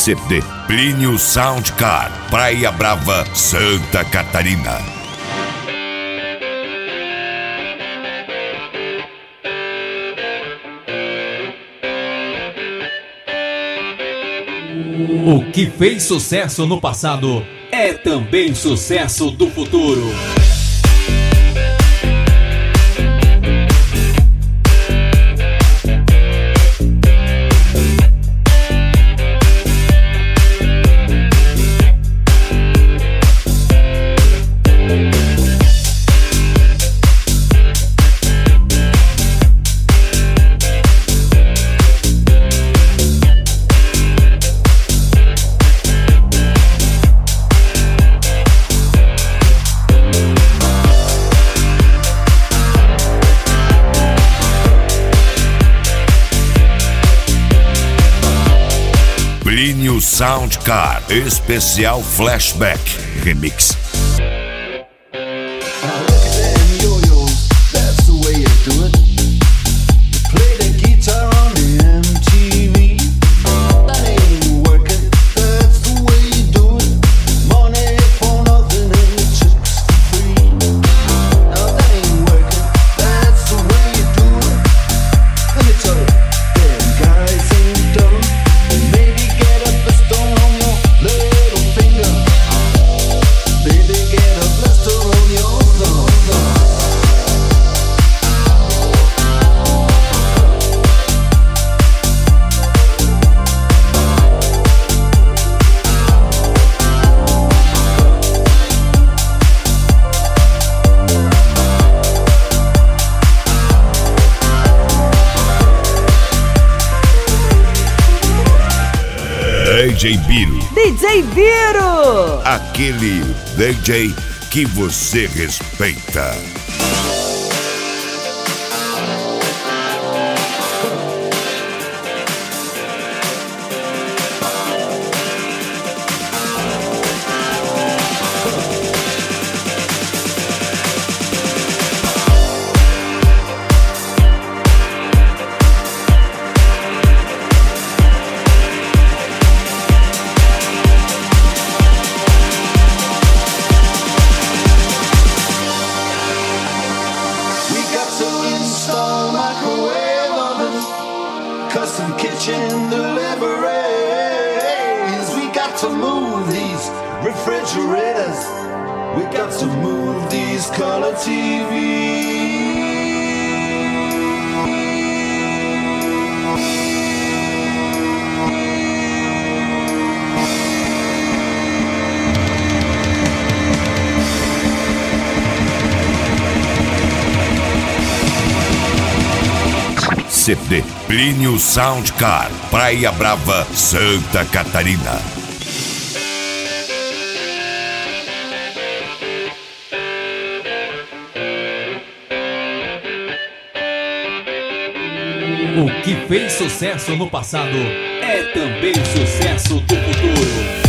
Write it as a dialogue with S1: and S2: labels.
S1: CD Plínio Soundcar, Praia Brava, Santa Catarina.
S2: O que fez sucesso no passado é também sucesso do futuro.
S1: Plínio Soundcar, especial Flashback Remix. DJ Biro.
S3: DJ Biro!
S1: Aquele DJ que você respeita.
S4: Custom kitchen deliveries. We got to move these refrigerators. We got to move these color TVs.
S1: CD Plínio Soundcar, Praia Brava, Santa Catarina.
S2: O que fez sucesso no passado é também sucesso do futuro.